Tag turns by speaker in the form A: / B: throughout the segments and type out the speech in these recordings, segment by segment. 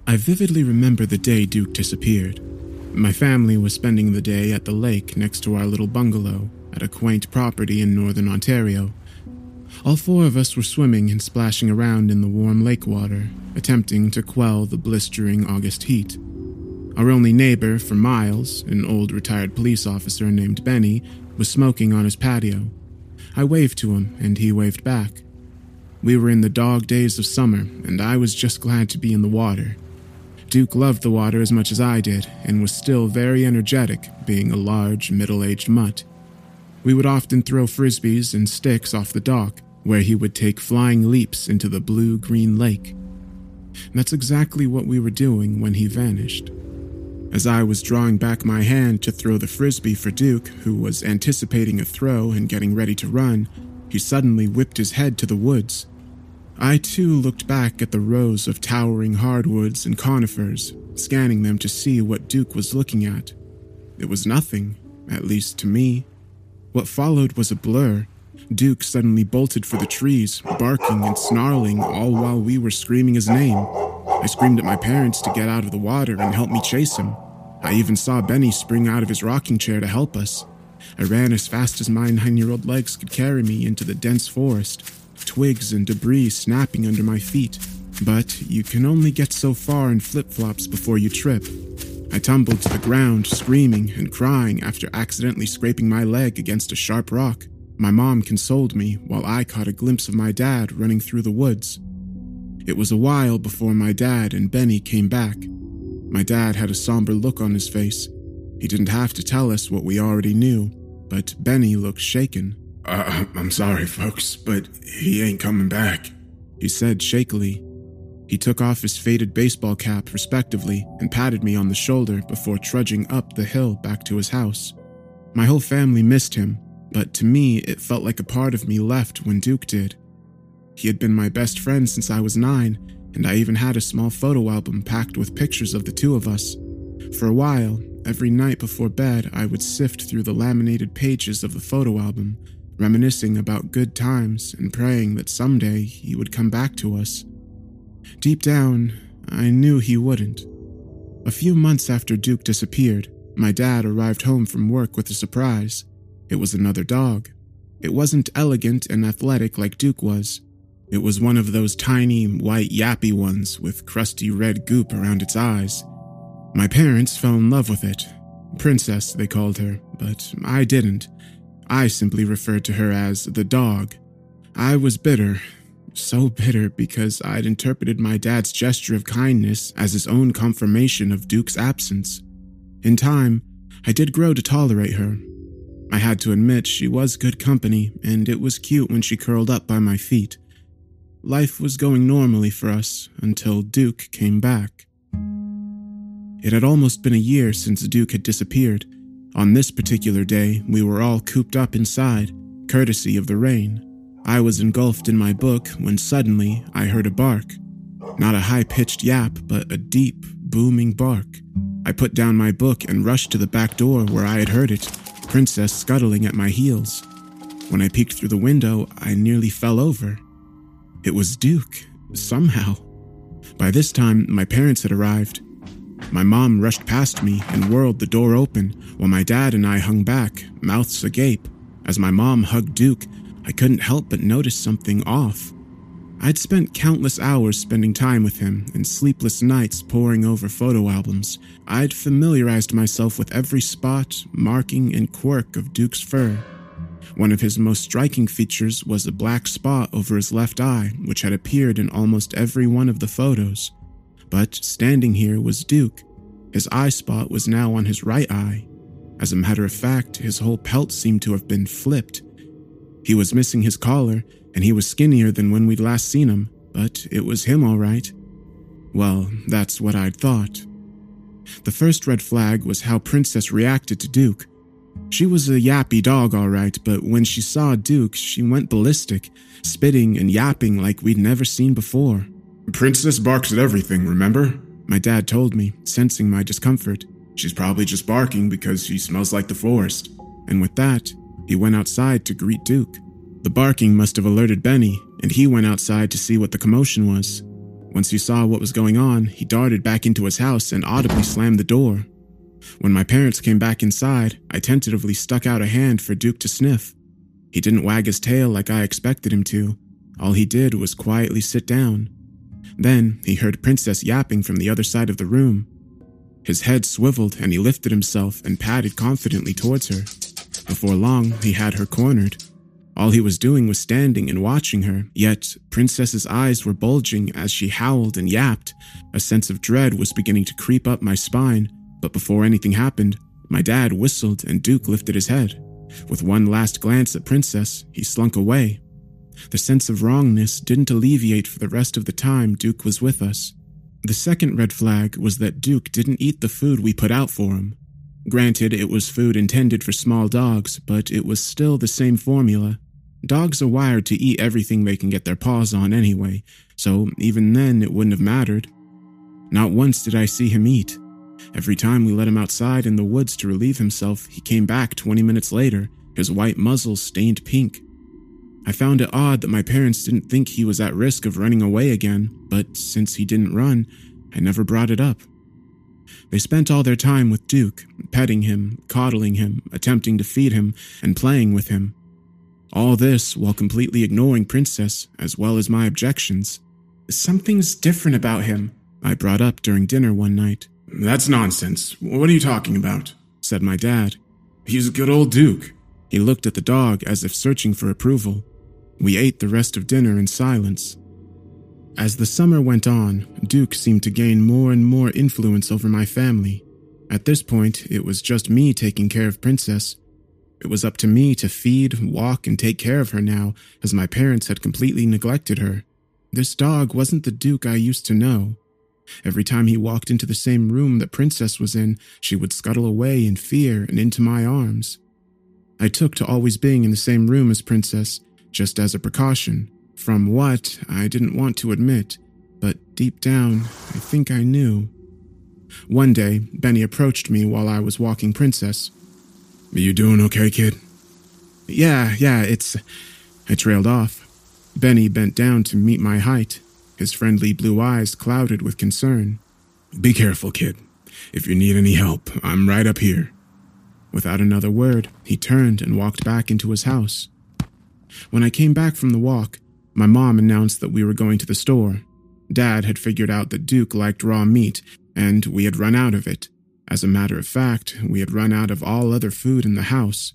A: I vividly remember the day Duke disappeared. My family was spending the day at the lake next to our little bungalow at a quaint property in northern Ontario. All four of us were swimming and splashing around in the warm lake water, attempting to quell the blistering August heat. Our only neighbor for miles, an old retired police officer named Benny, was smoking on his patio. I waved to him, and he waved back. We were in the dog days of summer, and I was just glad to be in the water. Duke loved the water as much as I did, and was still very energetic, being a large, middle-aged mutt. We would often throw frisbees and sticks off the dock, where he would take flying leaps into the blue-green lake. That's exactly what we were doing when he vanished. As I was drawing back my hand to throw the frisbee for Duke, who was anticipating a throw and getting ready to run, he suddenly whipped his head to the woods. I too looked back at the rows of towering hardwoods and conifers, scanning them to see what Duke was looking at. It was nothing, at least to me. What followed was a blur. Duke suddenly bolted for the trees, barking and snarling, all while we were screaming his name. I screamed at my parents to get out of the water and help me chase him. I even saw Benny spring out of his rocking chair to help us. I ran as fast as my 9-year-old legs could carry me into the dense forest, twigs and debris snapping under my feet. But you can only get so far in flip-flops before you trip. I tumbled to the ground, screaming and crying after accidentally scraping my leg against a sharp rock. My mom consoled me while I caught a glimpse of my dad running through the woods. It was a while before my dad and Benny came back. My dad had a somber look on his face. He didn't have to tell us what we already knew, but Benny looked shaken.
B: I'm sorry, folks, but he ain't coming back,
A: he said shakily. He took off his faded baseball cap respectively and patted me on the shoulder before trudging up the hill back to his house. My whole family missed him, but to me it felt like a part of me left when Duke did. He had been my best friend since I was 9, and I even had a small photo album packed with pictures of the two of us. For a while, every night before bed, I would sift through the laminated pages of the photo album, reminiscing about good times and praying that someday he would come back to us. Deep down, I knew he wouldn't. A few months after Duke disappeared, my dad arrived home from work with a surprise. It was another dog. It wasn't elegant and athletic like Duke was. It was one of those tiny, white, yappy ones with crusty red goop around its eyes. My parents fell in love with it. Princess, they called her, but I didn't. I simply referred to her as the dog. I was bitter. So bitter because I'd interpreted my dad's gesture of kindness as his own confirmation of Duke's absence. In time, I did grow to tolerate her. I had to admit she was good company, and it was cute when she curled up by my feet. Life was going normally for us until Duke came back. It had almost been a year since Duke had disappeared. On this particular day, we were all cooped up inside, courtesy of the rain. I was engulfed in my book when suddenly I heard a bark. Not a high-pitched yap, but a deep, booming bark. I put down my book and rushed to the back door where I had heard it, Princess scuttling at my heels. When I peeked through the window, I nearly fell over. It was Duke, somehow. By this time, my parents had arrived. My mom rushed past me and whirled the door open, while my dad and I hung back, mouths agape. As my mom hugged Duke, I couldn't help but notice something off. I'd spent countless hours spending time with him and sleepless nights poring over photo albums. I'd familiarized myself with every spot, marking, and quirk of Duke's fur. One of his most striking features was a black spot over his left eye, which had appeared in almost every one of the photos. But standing here was Duke. His eye spot was now on his right eye. As a matter of fact, his whole pelt seemed to have been flipped. He was missing his collar, and he was skinnier than when we'd last seen him, but it was him all right. Well, that's what I'd thought. The first red flag was how Princess reacted to Duke. She was a yappy dog, all right, but when she saw Duke, she went ballistic, spitting and yapping like we'd never seen before.
B: Princess barks at everything, remember?
A: My dad told me, sensing my discomfort.
B: She's probably just barking because she smells like the forest.
A: And with that, he went outside to greet Duke. The barking must have alerted Benny, and he went outside to see what the commotion was. Once he saw what was going on, he darted back into his house and audibly slammed the door. When my parents came back inside, I tentatively stuck out a hand for Duke to sniff. He didn't wag his tail like I expected him to. All he did was quietly sit down. Then he heard Princess yapping from the other side of the room. His head swiveled and he lifted himself and padded confidently towards her. Before long, he had her cornered. All he was doing was standing and watching her, yet Princess's eyes were bulging as she howled and yapped. A sense of dread was beginning to creep up my spine, but before anything happened, my dad whistled and Duke lifted his head. With one last glance at Princess, he slunk away. The sense of wrongness didn't alleviate for the rest of the time Duke was with us. The second red flag was that Duke didn't eat the food we put out for him. Granted, it was food intended for small dogs, but it was still the same formula. Dogs are wired to eat everything they can get their paws on anyway, so even then it wouldn't have mattered. Not once did I see him eat. Every time we let him outside in the woods to relieve himself, he came back 20 minutes later, his white muzzle stained pink. I found it odd that my parents didn't think he was at risk of running away again, but since he didn't run, I never brought it up. They spent all their time with Duke, petting him, coddling him, attempting to feed him, and playing with him. All this while completely ignoring Princess, as well as my objections. Something's different about him, I brought up during dinner one night.
B: That's nonsense. What are you talking about?
A: Said my dad.
B: He's a good old Duke.
A: He looked at the dog as if searching for approval. We ate the rest of dinner in silence. As the summer went on, Duke seemed to gain more and more influence over my family. At this point, it was just me taking care of Princess. It was up to me to feed, walk, and take care of her now, as my parents had completely neglected her. This dog wasn't the Duke I used to know. Every time he walked into the same room that Princess was in, she would scuttle away in fear and into my arms. I took to always being in the same room as Princess, just as a precaution. From what, I didn't want to admit, but deep down, I think I knew. One day, Benny approached me while I was walking Princess.
B: Are you doing okay, kid?
A: Yeah, I trailed off. Benny bent down to meet my height. His friendly blue eyes clouded with concern.
B: Be careful, kid. If you need any help, I'm right up here.
A: Without another word, he turned and walked back into his house. When I came back from the walk, my mom announced that we were going to the store. Dad had figured out that Duke liked raw meat, and we had run out of it. As a matter of fact, we had run out of all other food in the house.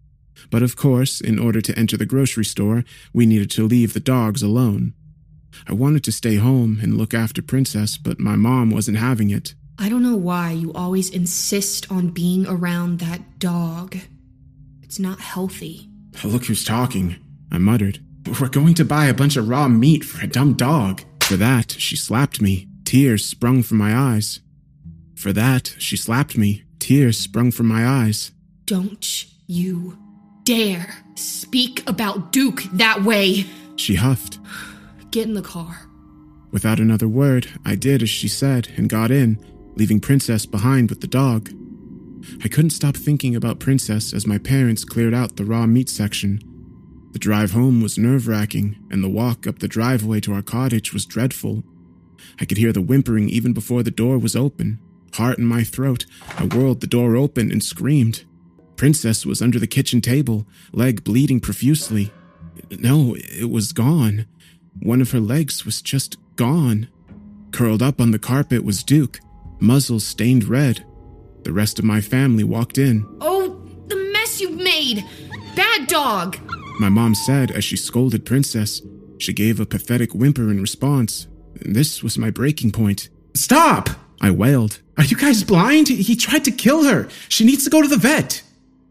A: But of course, in order to enter the grocery store, we needed to leave the dogs alone. I wanted to stay home and look after Princess, but my mom wasn't having it.
C: I don't know why you always insist on being around that dog. It's not healthy.
B: Look who's talking,
A: I muttered.
B: We're going to buy a bunch of raw meat for a dumb dog.
A: For that, she slapped me. Tears sprung from my eyes. For that, she slapped me. Tears sprung from my eyes.
C: Don't you dare speak about Duke that way.
A: She huffed.
C: Get in the car.
A: Without another word, I did as she said and got in, leaving Princess behind with the dog. I couldn't stop thinking about Princess as my parents cleared out the raw meat section. The drive home was nerve-wracking, and the walk up the driveway to our cottage was dreadful. I could hear the whimpering even before the door was open. Heart in my throat, I whirled the door open and screamed. Princess was under the kitchen table, leg bleeding profusely. No, it was gone. One of her legs was just gone. Curled up on the carpet was Duke, muzzle stained red. The rest of my family walked in.
C: Oh, the mess you've made! Bad dog!
A: My mom said as she scolded Princess. She gave a pathetic whimper in response. This was my breaking point.
B: Stop!
A: I wailed.
B: Are you guys blind? He tried to kill her. She needs to go to the vet.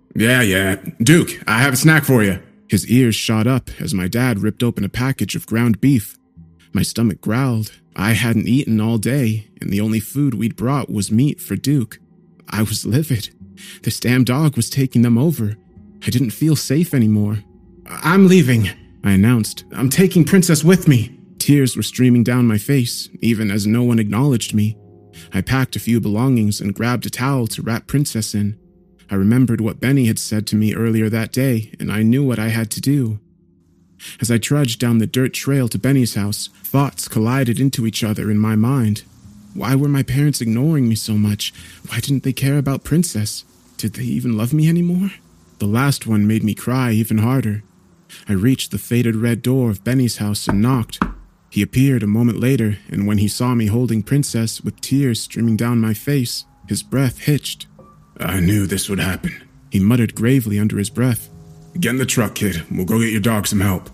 B: Yeah. Duke, I have a snack for you.
A: His ears shot up as my dad ripped open a package of ground beef. My stomach growled. I hadn't eaten all day, and the only food we'd brought was meat for Duke. I was livid. This damn dog was taking them over. I didn't feel safe anymore.
B: I'm leaving, I announced. I'm taking Princess with me.
A: Tears were streaming down my face, even as no one acknowledged me. I packed a few belongings and grabbed a towel to wrap Princess in. I remembered what Benny had said to me earlier that day, and I knew what I had to do. As I trudged down the dirt trail to Benny's house, thoughts collided into each other in my mind. Why were my parents ignoring me so much? Why didn't they care about Princess? Did they even love me anymore? The last one made me cry even harder. I reached the faded red door of Benny's house and knocked. He appeared a moment later, and when he saw me holding Princess with tears streaming down my face, his breath hitched.
B: I knew this would happen,
A: he muttered gravely under his breath.
B: Get in the truck, kid. We'll go get your dog some help.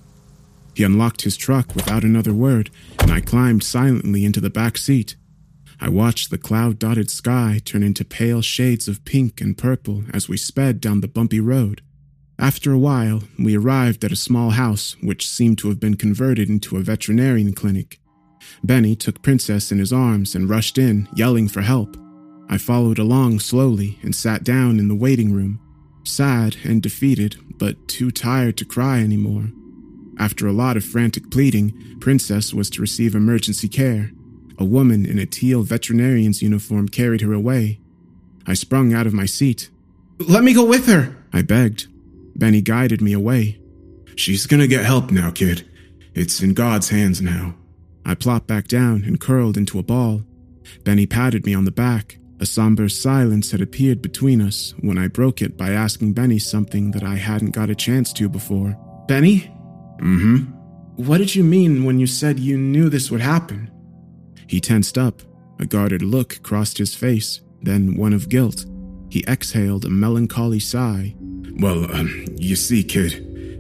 A: He unlocked his truck without another word, and I climbed silently into the back seat. I watched the cloud-dotted sky turn into pale shades of pink and purple as we sped down the bumpy road. After a while, we arrived at a small house which seemed to have been converted into a veterinarian clinic. Benny took Princess in his arms and rushed in, yelling for help. I followed along slowly and sat down in the waiting room, sad and defeated, but too tired to cry anymore. After a lot of frantic pleading, Princess was to receive emergency care. A woman in a teal veterinarian's uniform carried her away. I sprung out of my seat.
B: Let me go with her,
A: I begged. Benny guided me away.
B: She's gonna get help now, kid. It's in God's hands now.
A: I plopped back down and curled into a ball. Benny patted me on the back. A somber silence had appeared between us when I broke it by asking Benny something that I hadn't got a chance to before.
B: Benny? Mm-hmm.
A: What did you mean when you said you knew this would happen? He tensed up. A guarded look crossed his face, then one of guilt. He exhaled a melancholy sigh.
B: Well, you see, kid,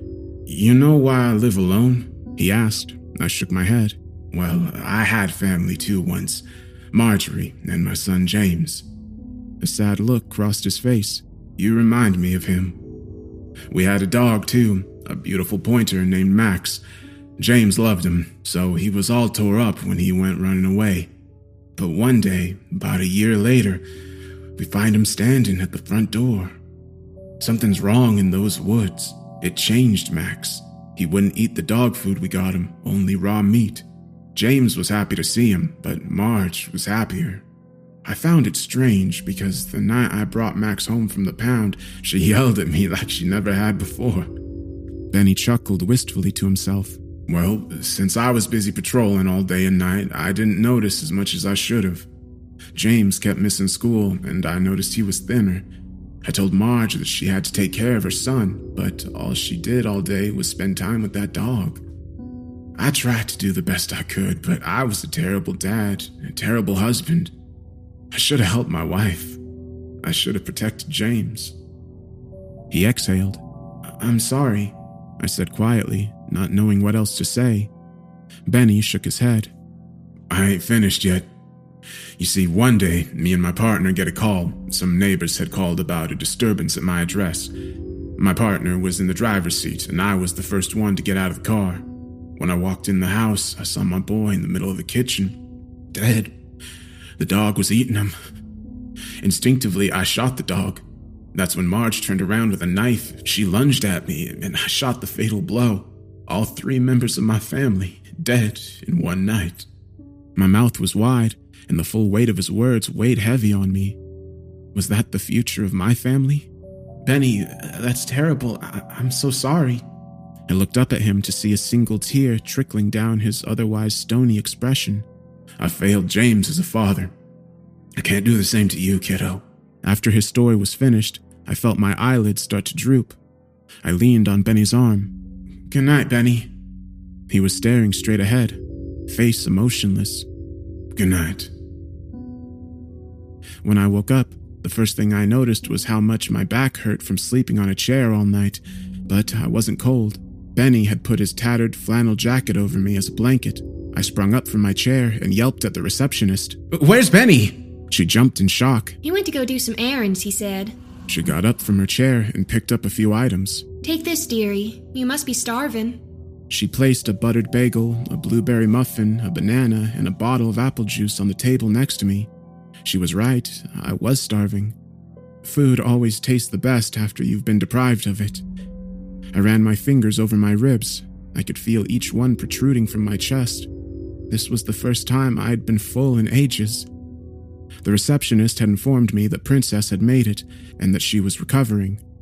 B: you know why I live alone?
A: He asked. I shook my head.
B: Well, I had family too once. Marjorie and my son James.
A: A sad look crossed his face.
B: You remind me of him. We had a dog too, a beautiful pointer named Max. James loved him, so he was all tore up when he went running away. But one day, about a year later, we find him standing at the front door. Something's wrong in those woods. It changed Max. He wouldn't eat the dog food we got him, only raw meat. James was happy to see him, but Marge was happier. I found it strange because the night I brought Max home from the pound, she yelled at me like she never had before.
A: Benny chuckled wistfully to himself.
B: Well, since I was busy patrolling all day and night, I didn't notice as much as I should have. James kept missing school, and I noticed he was thinner. I told Marge that she had to take care of her son, but all she did all day was spend time with that dog. I tried to do the best I could, but I was a terrible dad, a terrible husband. I should have helped my wife. I should have protected James.
A: He exhaled.
B: I'm sorry,
A: I said quietly, not knowing what else to say. Benny shook his head.
B: I ain't finished yet. You see, one day, me and my partner get a call. Some neighbors had called about a disturbance at my address. My partner was in the driver's seat, and I was the first one to get out of the car. When I walked in the house, I saw my boy in the middle of the kitchen, dead. The dog was eating him. Instinctively, I shot the dog. That's when Marge turned around with a knife. She lunged at me, and I shot the fatal blow. All 3 members of my family, dead in one night.
A: My mouth was wide, and the full weight of his words weighed heavy on me. Was that the future of my family?
B: Benny, that's terrible. I'm so sorry.
A: I looked up at him to see a single tear trickling down his otherwise stony expression.
B: I failed James as a father. I can't do the same to you, kiddo.
A: After his story was finished, I felt my eyelids start to droop. I leaned on Benny's arm.
B: Good night, Benny.
A: He was staring straight ahead, face emotionless.
B: Good night.
A: When I woke up, the first thing I noticed was how much my back hurt from sleeping on a chair all night, but I wasn't cold. Benny had put his tattered flannel jacket over me as a blanket. I sprung up from my chair and yelped at the receptionist.
B: Where's Benny?
A: She jumped in shock.
C: He went to go do some errands, he said.
A: She got up from her chair and picked up a few items.
C: Take this, dearie. You must be starving.
A: She placed a buttered bagel, a blueberry muffin, a banana, and a bottle of apple juice on the table next to me. She was right. I was starving. Food always tastes the best after you've been deprived of it. I ran my fingers over my ribs. I could feel each one protruding from my chest. This was the first time I'd been full in ages. The receptionist had informed me that Princess had made it and that she was recovering.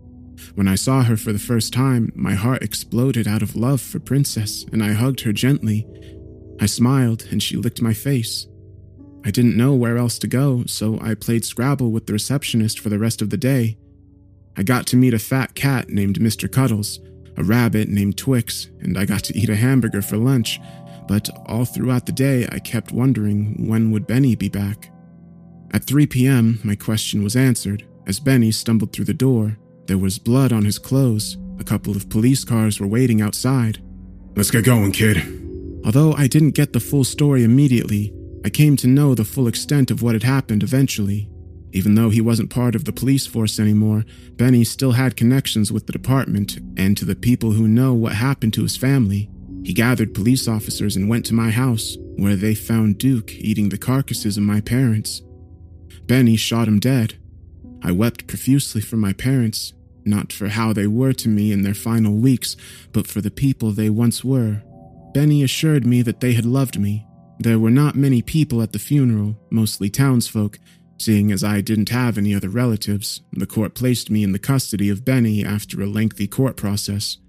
A: When I saw her for the first time, my heart exploded out of love for Princess, and I hugged her gently. I smiled, and she licked my face. I didn't know where else to go, so I played Scrabble with the receptionist for the rest of the day. I got to meet a fat cat named Mr. Cuddles, a rabbit named Twix, and I got to eat a hamburger for lunch, but all throughout the day I kept wondering when would Benny be back. At 3 p.m., my question was answered. As Benny stumbled through the door, there was blood on his clothes. A couple of police cars were waiting outside.
B: Let's get going, kid.
A: Although I didn't get the full story immediately, I came to know the full extent of what had happened eventually. Even though he wasn't part of the police force anymore, Benny still had connections with the department and to the people who know what happened to his family. He gathered police officers and went to my house, where they found Duke eating the carcasses of my parents. Benny shot him dead. I wept profusely for my parents, not for how they were to me in their final weeks, but for the people they once were. Benny assured me that they had loved me. There were not many people at the funeral, mostly townsfolk. Seeing as I didn't have any other relatives, the court placed me in the custody of Benny after a lengthy court process.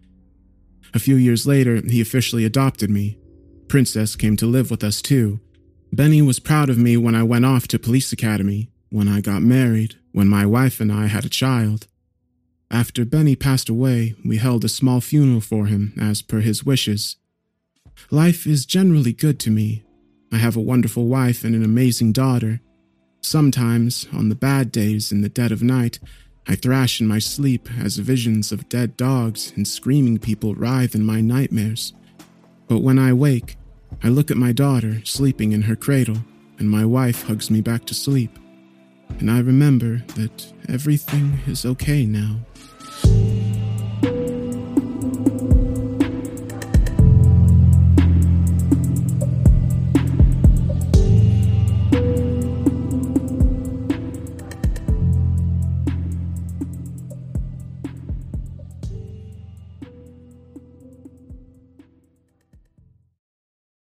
A: A few years later, he officially adopted me. Princess came to live with us too. Benny was proud of me when I went off to police academy, when I got married, when my wife and I had a child. After Benny passed away, we held a small funeral for him as per his wishes. Life is generally good to me. I have a wonderful wife and an amazing daughter. Sometimes, on the bad days in the dead of night, I thrash in my sleep as visions of dead dogs and screaming people writhe in my nightmares. But when I wake, I look at my daughter sleeping in her cradle, and my wife hugs me back to sleep. And I remember that everything is okay now.